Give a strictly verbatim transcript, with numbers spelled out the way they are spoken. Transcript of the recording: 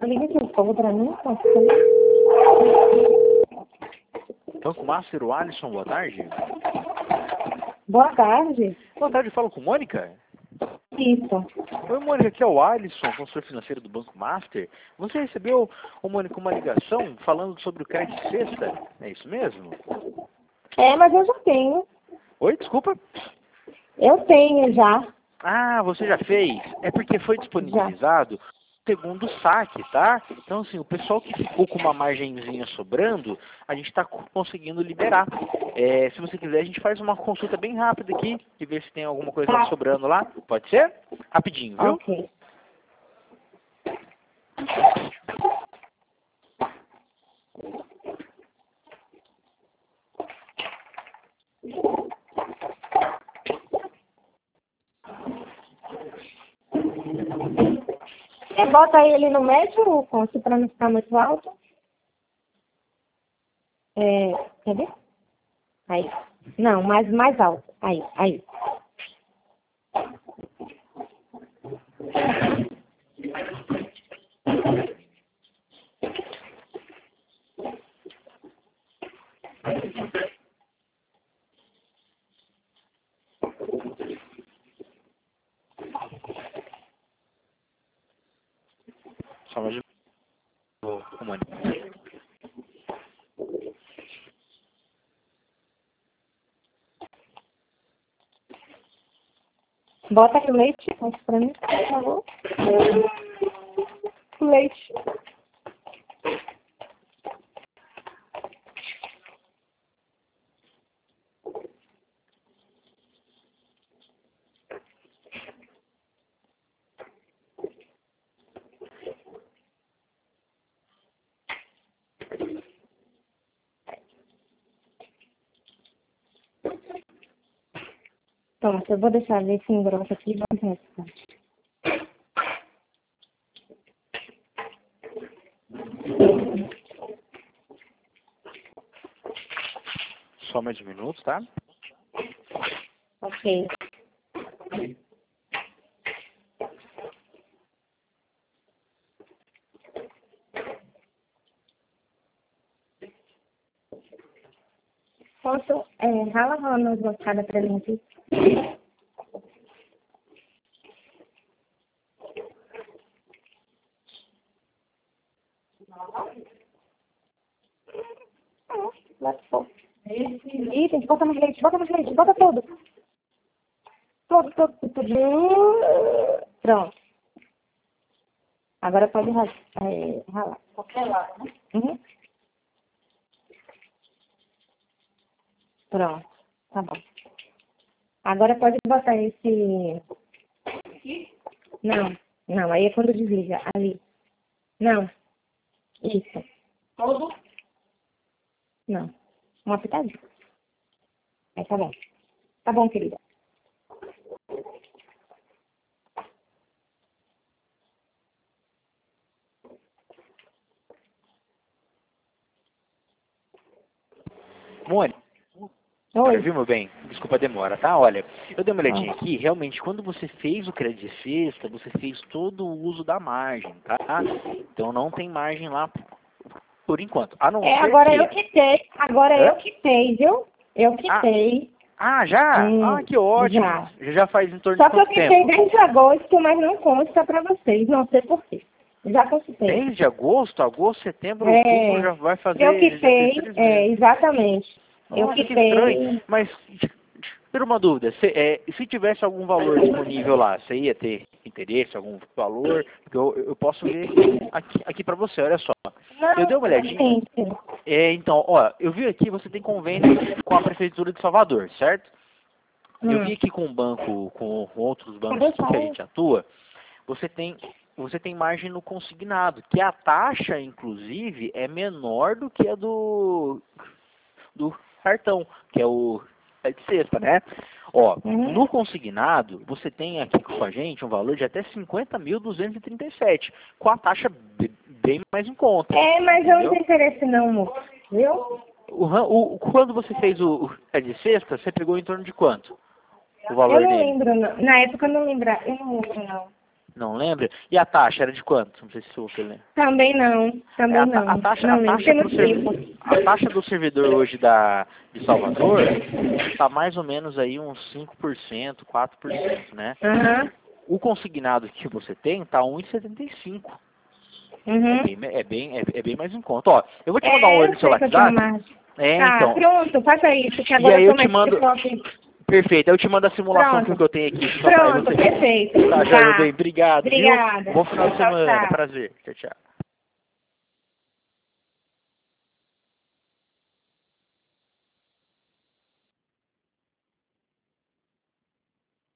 Liga aqui o fogo pra mim. Banco Master, o Alisson, boa tarde. Boa tarde. Boa tarde, falo com Mônica. Isso. Oi, Mônica, aqui é o Alisson, consultor financeiro do Banco Master. Você recebeu, ô, Mônica, uma ligação falando sobre o crédito sexta? É isso mesmo? É, mas eu já tenho. Oi, desculpa. Eu tenho já. Ah, você já fez? É porque foi disponibilizado segundo saque, tá? Então, assim, o pessoal que ficou com uma margenzinha sobrando, a gente está conseguindo liberar. É, se você quiser, a gente faz uma consulta bem rápida aqui e ver se tem alguma coisa Tá. sobrando lá. Pode ser? Rapidinho, viu? Ok. Você bota ele no médio, Conce, para não ficar muito alto. É, quer ver? Aí. Não, mais, mais alto. Aí, aí. Só mais um Mônica. Bota aqui o leite, Conce, pra mim, por favor. Leite. Pronto, eu vou deixar ver se engrossa aqui e vamos restante. Só mais um minuto, tá? Ok. Posso, é, rala, rala nas bocadas pra mim aqui. Bota fogo. Ih, tem que botar mais leite, bota mais leite, bota todo. Todo, todo, todo. todo. Pronto. Agora pode ralar. É, ralar. Qualquer lado, né? Uhum. Pronto. Tá bom. Agora pode botar esse... Não, não, aí é quando desliga. Ali. Não. Isso. Todo. Não. Uma pitadinha. Aí tá bom. Tá bom, querida. Mônica. Oi. Viu, meu bem? Desculpa a demora, tá? Olha, eu dei uma olhadinha Ah. aqui, realmente, quando você fez o crédito de sexta, você fez todo o uso da margem, tá? Então não tem margem lá por enquanto. A não É, ser agora que... eu quitei. Agora Hã? eu quitei, viu? Eu Ah, quitei. ah, já? Hum, Ah, que ótimo. já. Já faz em torno de Só que eu quanto quitei tempo? desde agosto, mas não consta pra vocês. Não sei por quê. Já consultei. Desde agosto, agosto, setembro, outubro, É, já vai eu fazer, já fez quitei, três é, meses. exatamente. Eu Nossa, que estranho. quitei. Mas, ter uma dúvida, se, é, se tivesse algum valor disponível lá, você ia ter interesse, algum valor? Porque eu, eu posso ver aqui, aqui para você, olha só. Eu dei uma Não, olhadinha. sim, sim. É, então, ó, eu vi aqui, você tem convênio com a Prefeitura de Salvador, certo? Eu Hum. vi aqui com o banco, com outros bancos Cadê o aqui que a Paulo? gente atua, você tem, você tem margem no consignado, que a taxa, inclusive, é menor do que a do, do cartão, que é o é de sexta, né? Ó, Uhum. no consignado, você tem aqui com a gente um valor de até cinquenta mil duzentos e trinta e sete, com a taxa be- bem mais em conta. É, mas eu não Entendeu? tenho interesse não, moço. Viu? O, ran- o- quando você fez o, o é de sexta, você pegou em torno de quanto? O Eu valor não dele? lembro, não. Na época eu não lembro. Eu não lembro, não. Não lembra? E a taxa era de quanto? Não sei se você lembra. Também não, também É, a, não. a taxa, não a, lembro, taxa tem do muito servi- tempo. a taxa do servidor hoje da, de Salvador está mais ou menos aí uns cinco por cento, quatro por cento, né? Aham. O consignado que você tem está um vírgula setenta e cinco. Uhum. É bem, é, bem, é, é bem mais em conta. Ó, eu vou te mandar um É, oi eu no seu sei que eu tenho WhatsApp. mais. É, Tá, então. pronto, faça isso, que E agora aí eu eu tô te mais mando... preocupada. Perfeito, aí eu te mando a simulação Pronto. que eu tenho aqui. Só pra Pronto, você... perfeito. Tá, já, meu bem. Obrigado, viu? Obrigada. Bom final de Tchau, semana. tchau. Prazer. Tchau, tchau.